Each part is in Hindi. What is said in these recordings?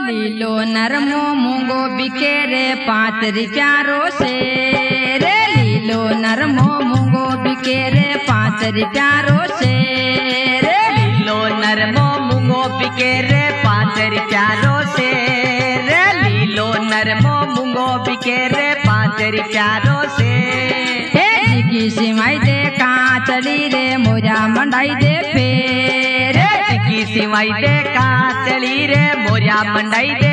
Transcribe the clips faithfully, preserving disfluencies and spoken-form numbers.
लीलो नरमो मूंगो बिके रे पाँच रुपयारो से रे लीलो नरमो मूंगो बिके रे पाँच रुपयारो से रे लीलो नरमो मूंगो बिके रे पाँच रुपयारो से रे लीलो नरमो मूंगो बिके रे पाँच रुपयारो से की सिमाई दे कांचली रे मोरा मंडाई दे फेर की सिमाई दे कांचली रे मोरा मंडाई दे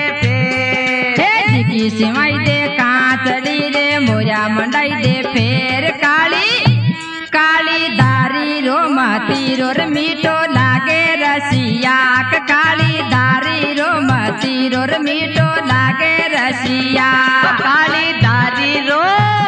फेर की सिमाई दे कांचली रे मोरा मंडाई दे फेर काली काली दारी रो मती रोर मीठो लागे रसिया काली दारी रो मती रोर मीठो लागे रसिया काली दारी रो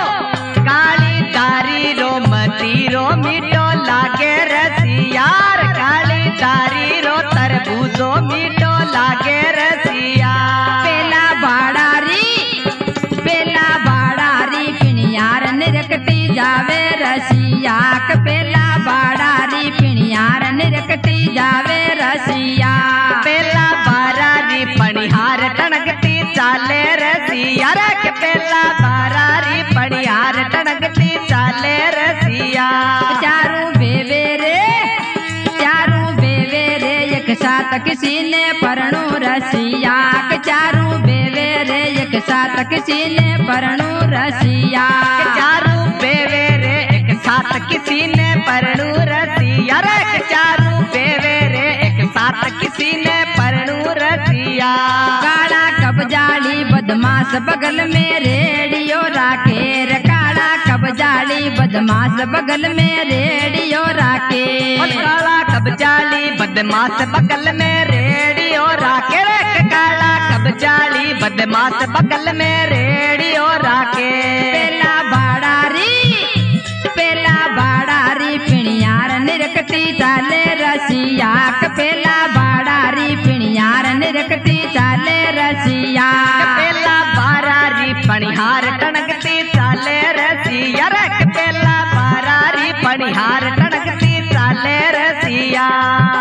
काली दारी रो मती रो मीठो लागे रसियार काली दारी रो तरबूजो मीठो लागे रसिया पेला बाड़ारी पेला बाड़ारी पिणियार निरकती जावे रसिया पेला बाड़ारी पिणियार निरकती जावे रसिया पेला बारारी पणिहार टणकती चाले रसिया रे पेला बारारी पणिहार टणकती चाले रसिया चारू बेवे रे चारू बेवे रे एक साथ किसी ने परणु रसिया चारू बेवे रे एक साथ किसी ने परणु रसिया चारू बेवे रे एक साथ किसी ने परणु रसिया रे चारू बेवे रे एक साथ किसी ने परणु रसिया काला कबजाली बदमाश बगल में रेडियो राखे रे काला कबजाली बदमाश बगल में रेडियो राखे काला कबजाली बदमाश बगल में रेडियो राखे रे काला कबजाली बदमाश बगल में रेडियो राखे पेला बाड़ारी पेला बाड़ारी पिणियार निरकती चाले रसिया पेला बाड़ारी पिणियार निरकती चाले रसिया पेला बारारी पणिहार टणकती चाले रसिया रे पेला बारारी पणिहार टणकती चाले रसिया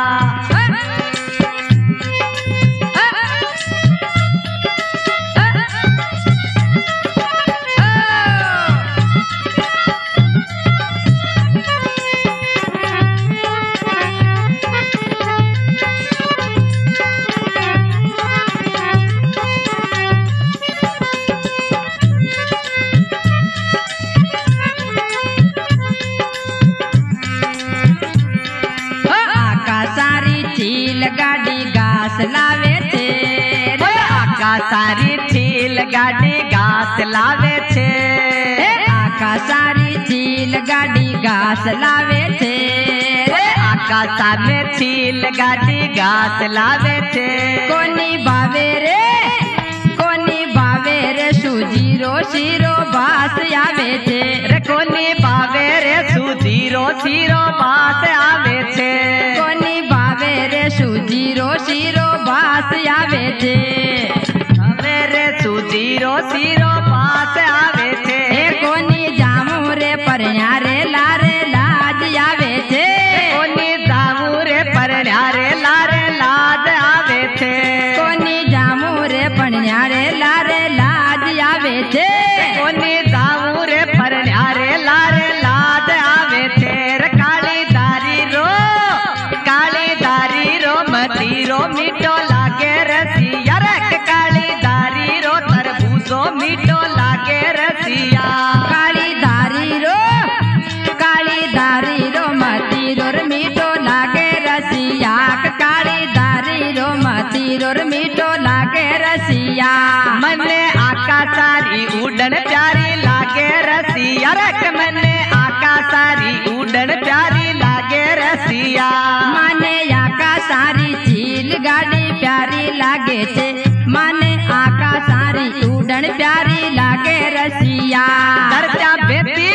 गाड़ी घास लावे छे आका सारी छील गाड़ी घास लावे छे आका सारी छील गाड़ी घास लावे छे आका सामे छील गाड़ी घास लावे छे कोनी बावे रे कोनी बावे रे सुजीरो शिरो बास आवे छे रे कोनी बावे रे सुजीरो शिरो बास आवे छे कोनी बावे रे सुजीरो शिरो बास आवे छे हवे रे सुजीरो शिरो बास आवे छे ए कोनी जामू रे परण्या रे लारे लाज आवे छे कोनी जामू रे परण्या रे लारे लाज आवे छे कोनी जामू रे परण्या रे लारे लाज आवे छे कोनी जामू रे परण्या रे लारे लाज आवे छे रे काली दारी रो काली दारी रो मती रो मीठो लागे रसिया रे काली दारी रो तरबूजो मीठो लागे रसिया काली दारी रो काली दारी रो मती रोर मीठो लागे रसिया काली दारी रो मती रोर मीठो लागे रसिया मने आका सारी उड़न प्यारी लागे रसिया रे मने आका सारी उड़न प्यारी लागे रसिया माने आका सारी झील गाड़ी प्यारी लागे छे माने आका सारी उड़न प्यारी लागे रसिया दरजा बेटी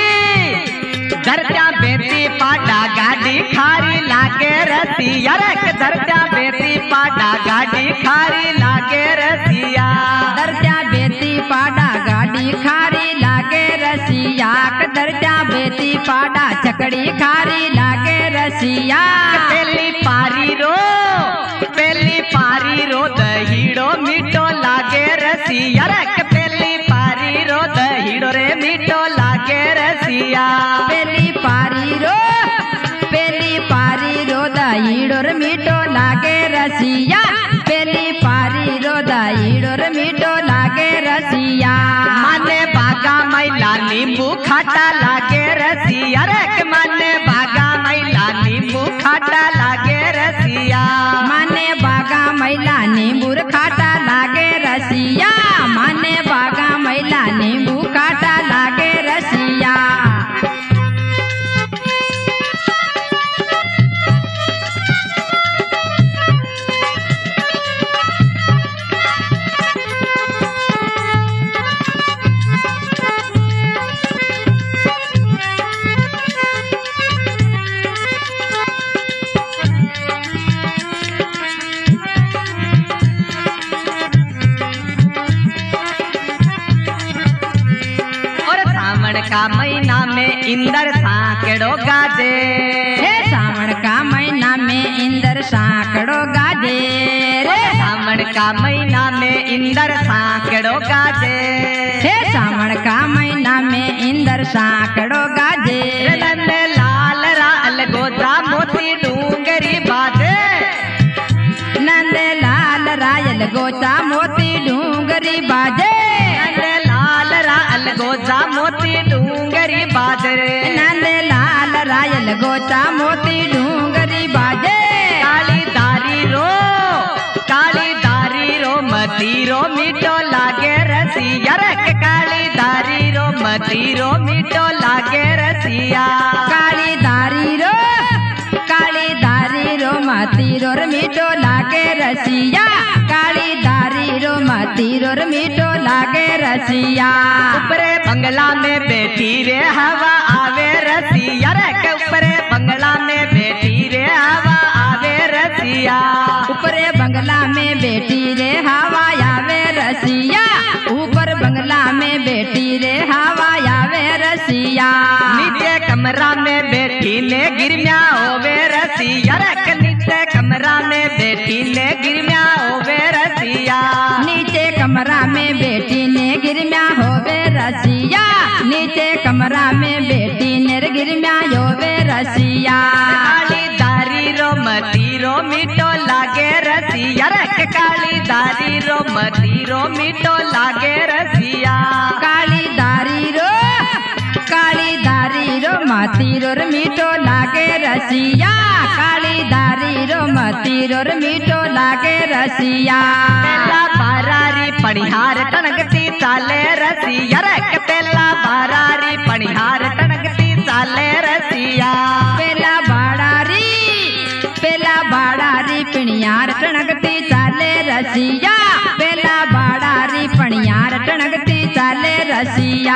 दरजा बेटी पाटा गाड़ी खारी लागे रसिया रे दरजा बेटी पाटा गाड़ी खारी लागे रसिया दरजा बेटी पाड़ा गाड़ी खारी लागे रसिया दरजा बेटी पाड़ा चकड़ी खारी लागे रसिया पेली पारी रो पेली पारी रो दहीड़ो मीठो नींबू खाटा लागे रसिया रे के माने बागा मैला नींबू खाटा लागे रसिया माने बागा मैला नींबू खाटा लागे रसिया माने बागा मैला नींबू खाटा लागे रसिया का महीना में इंदर सांकड़ो गाजे हे सावन का महीना में इंदर सांकड़ो गाजे रे सावन का महीना में इंदर सांकड़ो गाजे हे सावन का महीना में इंदर सांकड़ो गाजे नंद लाल राल गोजा मोती डूंगरी बाजे नंद लाल रायल गोचा मोती डूंगरी बाजे नंद लाल राल गोजा मोती डूंगरी बाजे नंद लाल रायल गोचा मोती डूंगरी बाजे काली दारी रो काली दारी रो मती रो मीठो लागे रसिया रे काली दारी रो मती रो मीठो लागे रसिया काली दारी रो काली दारी रो मती रो मीठो लागे रसिया काली दारी रो मती रो मीठो लागे रसिया ऊपरे बंगला में बैठी रे हवा आवे रसिया रे के ऊपरे बंगला में बैठी रे हवा आवे रसिया ऊपरे बंगला में बैठी रे हवा आवे रसिया ऊपर बंगला में बैठी रे हवा आवे रसिया नीचे कमरा में बैठी ने गिरमिया होवे रसिया रे नीचे कमरा में बैठी ने गिरमिया होवे रसिया नीचे कमरा में बैठी ने गिरमिया होवे रसिया नीचे कमरा में बैठी ने गिरमिया होवे रसिया काली दारी रो मती रो मीठो लागे रसिया रे काली दारी रो मती रो मीठो लागे रसिया काली दारी रो काली दारी रो मती रो मीठो लागे रसिया काली दारी रो मती रो मीठो लागे रसिया पेला बारारी पणिहार टनकती चाले रसिया रे पेला बारारी पणिहार टनकती चाले रसिया पेला बाड़ारी पेला बाड़ारी पिणियार टणकती चाले रसिया पेला बाड़ारी पणियार टणकती चाले रसिया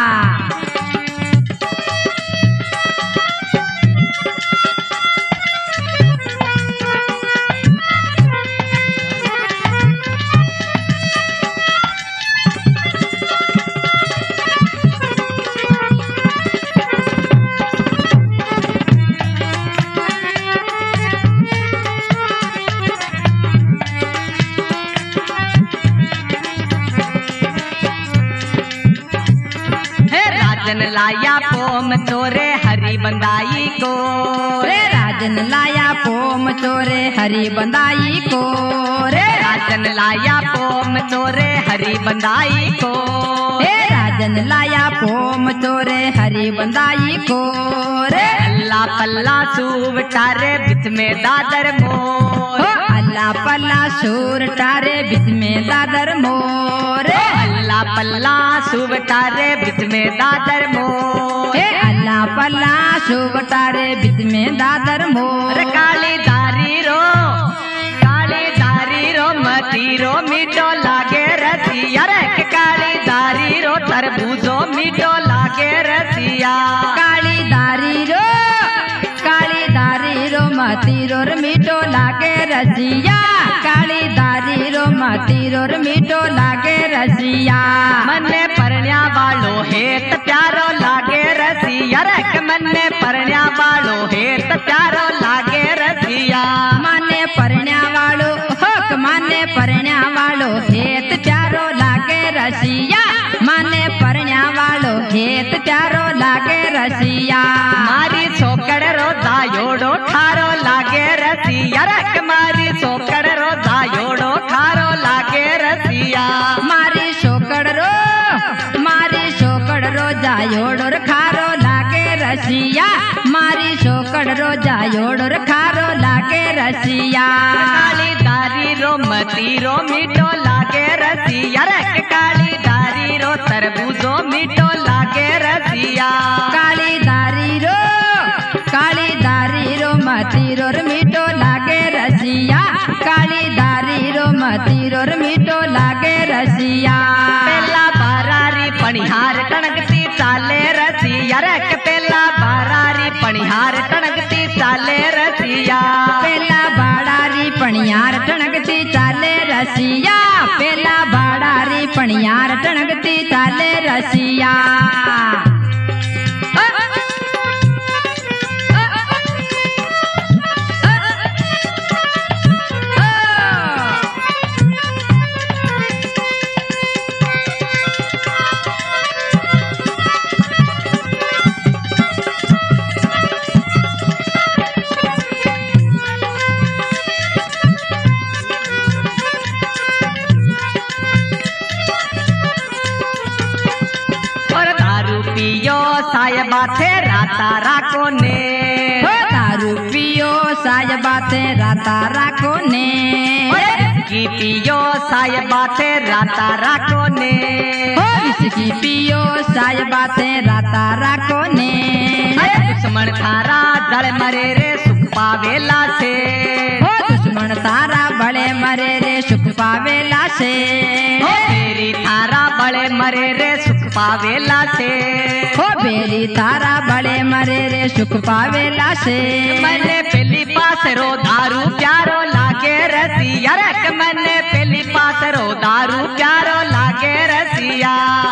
राजन लाया पोम चोरे हरी बंदाई को रे राजन लाया पोम चोरे हरी बंदाई को रे राजन लाया पोम चोरे हरी बंदाई को हे राजन लाया पोम चोरे हरी बंदाई को रे अल्लाह पल्ला सूव टारे बिच में दादर मोर अल्लाह पल्ला सूर टारे बिच में दादर मोर अल्लाह पल्ला सूव टारे बिच में दादर मोर हे अल्लाह पल्ला सूव टारे बिच में दादर मोर काली दारी रो काली दारी रो मती रो मीठो लागे रसिया रे काली दारी रो तरबूजो मीठो लागे रसिया काली दारी रो काली दारी रो मती रो मीठो लागे रसिया काली दारी रो मती रो मीठो लागे रसिया मन्ने परण्या वालो हेत प्यारो लागे रसिया रे मन्ने परण्या वालो हेत प्यारो लागे रसिया माने परण्या वालो होक माने परण्या वालो हेत प्यारो लागे रसिया माने परण्या वालो हेत प्यारो लागे रसिया मारी सोकड़ रो दायोड़ो ठारो लागे रसिया रे मारी सोकड़ रो दायोड़ो ठारो लागे रसिया मारी सोकड़ रो मारी सोकड़ रो जाय रसिया मारी सोकड़ रो जायोड़ खारो लागे रसिया काली दारी रो मती रो मीठो लागे रसिया रे काली दारी रो तरबूजो मीठो लागे रसिया काली दारी रो काली दारी रो मती रो मीठो लागे रसिया काली दारी रो मती रो मीठो लागे रसिया पेला बारारी पनिहार टणकती चाले रसिया रे पेला बारारी पनिहार टणकती चाले रसिया पेला बाड़ारी पणियार टणकती चाले रसिया पेला बाड़ारी पणियार टणकती चाले रसिया पियो सायबा थे राता राको ने हो दारू पियो सायबा थे राता राको ने की पियो सायबा थे राता राको ने हो इसकी पियो सायबा थे राता राको ने दुश्मन थारा जड़ मरे रे सुख पावेला से हो दुश्मन तारा बड़े मरे रे सुख पावेला से हो मेरी थारा बड़े मरे रे सुख पावेला से हो बेली तारा बड़े मरे रे सुख पावेला से मैंने पहली पास रो दारू प्यारो लागे रसिया रे मैंने पहली पास रो दारू प्यारो लागे रसिया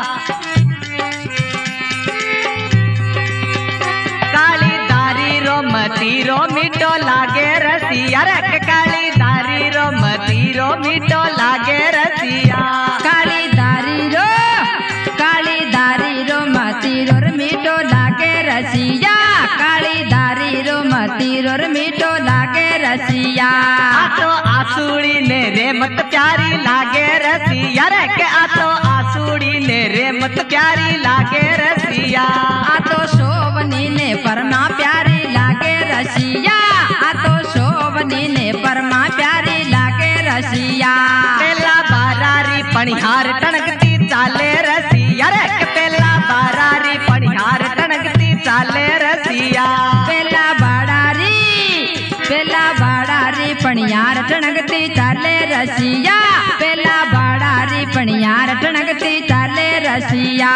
काली दारी रो मती रो मीठो लागे रसिया रे काली दारी रो मती रो मीठो लागे रसिया काली दारी रो काली दारी रो मती रो मीठो लागे रसिया काली दारी रो मती रो मीठो लागे रसिया आतो आसूड़ी ने रे मत प्यारी लागे रसिया रे के आतो आसूड़ी ने रे मत प्यारी लागे रसिया आ तो शोभनी ने परमा प्यारी लागे रसिया आ तो शोभनी ने परमा प्यारी लागे रसिया पेला बारारी पनिहार टणकती चाले रसिया रे के पेला बारारी पनिहार टणकती चाले रसिया पेला बाड़ारी पेला बाड़ारी पणियार टणकती चाले रसिया पेला बाड़ारी पणियार टणकती चाले रसिया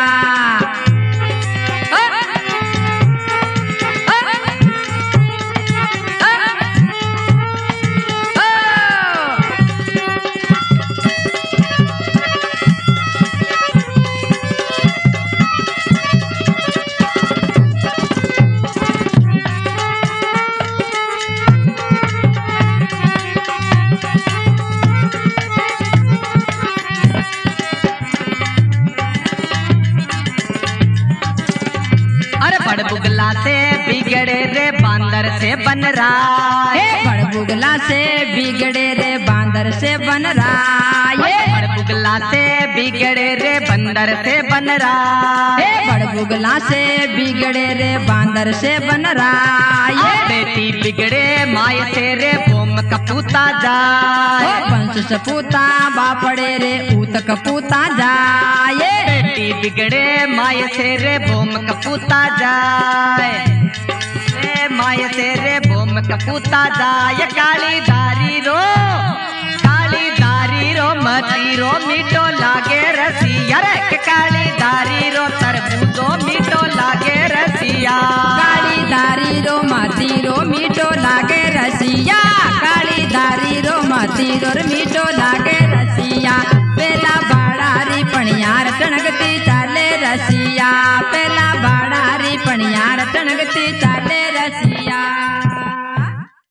बड़बुगला से बिगड़े रे बांदर से बन रहा हे बड़बुगला से बिगड़े रे बांदर से बन रहा ये बड़बुगला से बिगड़े रे बंदर से बन रहा हे बड़बुगला से बिगड़े रे बांदर से बन रहा ये बेटी बिगड़े माय से रे बोम कपूता जाए पंच सपूता बापड़े रे ऊत कपूता जाए बेटी बिगड़े माय से रे बोम कपूता जाए रे माय से रे बोम कपूता जाए काली दारी रो काली दारी रो मती रो मीठो लागे रसिया रे काली दारी रो तरबूजो मीठो लागे रसिया काली दारी रो मती रो मीठो लागे रसिया काली दारी रो मती रो